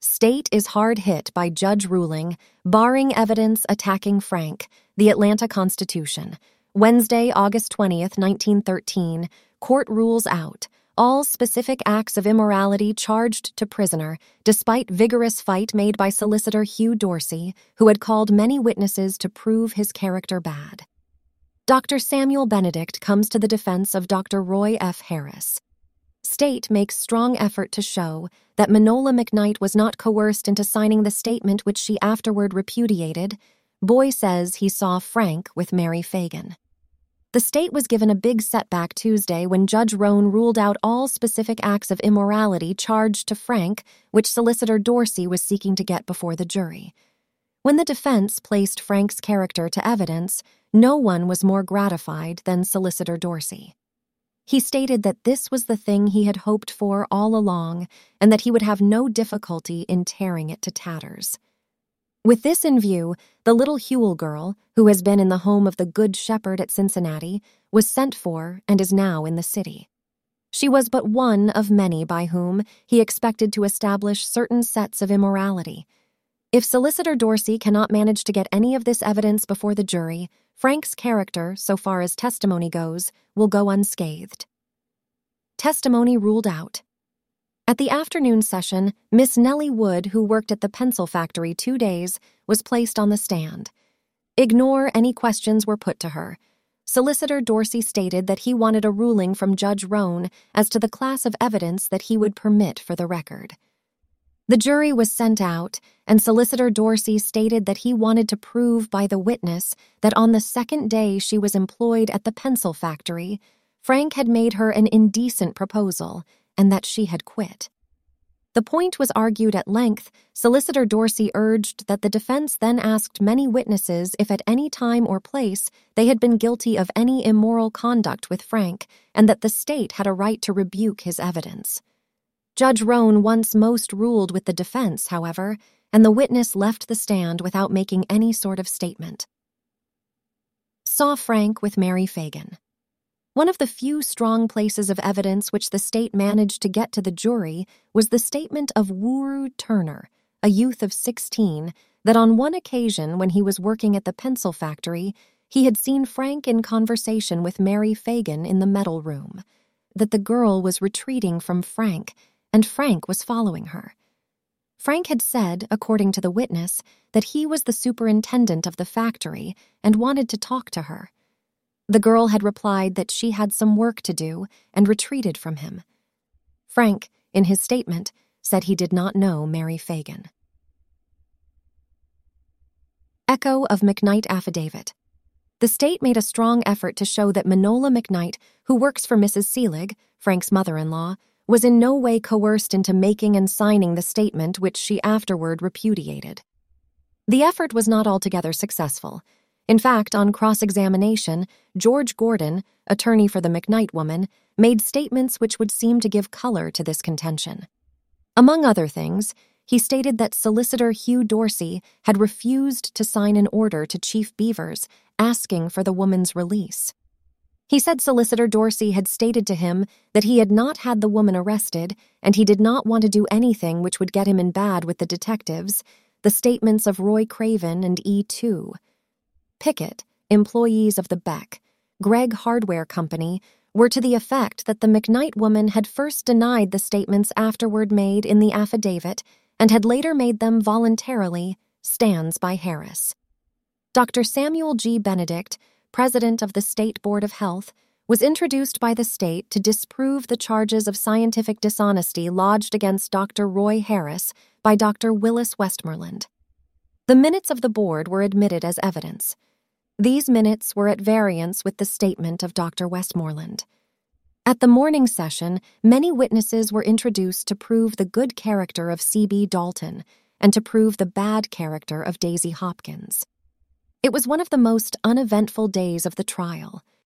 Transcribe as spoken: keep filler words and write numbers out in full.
State is hard hit by judge ruling, barring evidence attacking Frank, the Atlanta Constitution. Wednesday, August twentieth, nineteen thirteen, court rules out all specific acts of immorality charged to prisoner, despite vigorous fight made by Solicitor Hugh Dorsey, who had called many witnesses to prove his character bad. Doctor Samuel Benedict comes to the defense of Doctor Roy F. Harris. State makes strong effort to show that Manola McKnight was not coerced into signing the statement which she afterward repudiated. Boy says he saw Frank with Mary Fagan. The state was given a big setback Tuesday when Judge Roan ruled out all specific acts of immorality charged to Frank, which Solicitor Dorsey was seeking to get before the jury. When the defense placed Frank's character to evidence, no one was more gratified than Solicitor Dorsey. He stated that this was the thing he had hoped for all along and that he would have no difficulty in tearing it to tatters. With this in view, the little Hewell girl, who has been in the home of the Good Shepherd at Cincinnati, was sent for and is now in the city. She was but one of many by whom he expected to establish certain sets of immorality. If Solicitor Dorsey cannot manage to get any of this evidence before the jury, Frank's character, so far as testimony goes, will go unscathed. Testimony ruled out. At the afternoon session, Miss Nellie Wood, who worked at the pencil factory two days, was placed on the stand. Ignore any questions were put to her. Solicitor Dorsey stated that he wanted a ruling from Judge Roan as to the class of evidence that he would permit for the record. The jury was sent out, and Solicitor Dorsey stated that he wanted to prove by the witness that on the second day she was employed at the pencil factory, Frank had made her an indecent proposal and that she had quit. The point was argued at length. Solicitor Dorsey urged that the defense then asked many witnesses if at any time or place they had been guilty of any immoral conduct with Frank, and that the state had a right to rebuke his evidence. Judge Roan once most ruled with the defense, however, and the witness left the stand without making any sort of statement. Saw Frank with Mary Fagan. One of the few strong places of evidence which the state managed to get to the jury was the statement of Wooroo Turner, a youth of sixteen, that on one occasion when he was working at the pencil factory, he had seen Frank in conversation with Mary Fagan in the metal room, that the girl was retreating from Frank, and Frank was following her. Frank had said, according to the witness, that he was the superintendent of the factory and wanted to talk to her. The girl had replied that she had some work to do and retreated from him. Frank, in his statement, said he did not know Mary Fagan. Echo of McKnight affidavit. The state made a strong effort to show that Manola McKnight, who works for Missus Seelig, Frank's mother-in-law, was in no way coerced into making and signing the statement which she afterward repudiated. The effort was not altogether successful. In fact, on cross-examination, George Gordon, attorney for the McKnight woman, made statements which would seem to give color to this contention. Among other things, he stated that Solicitor Hugh Dorsey had refused to sign an order to Chief Beavers asking for the woman's release. He said Solicitor Dorsey had stated to him that he had not had the woman arrested and he did not want to do anything which would get him in bad with the detectives, the statements of Roy Craven and E two. Pickett, employees of the Beck, Gregg Hardware Company, were to the effect that the McKnight woman had first denied the statements afterward made in the affidavit and had later made them voluntarily, stands by Harris. Doctor Samuel G. Benedict, president of the State Board of Health, was introduced by the state to disprove the charges of scientific dishonesty lodged against Doctor Roy Harris by Doctor Willis Westmoreland. The minutes of the board were admitted as evidence. These minutes were at variance with the statement of Doctor Westmoreland. At the morning session, many witnesses were introduced to prove the good character of C B Dalton and to prove the bad character of Daisy Hopkins. It was one of the most uneventful days of the trial.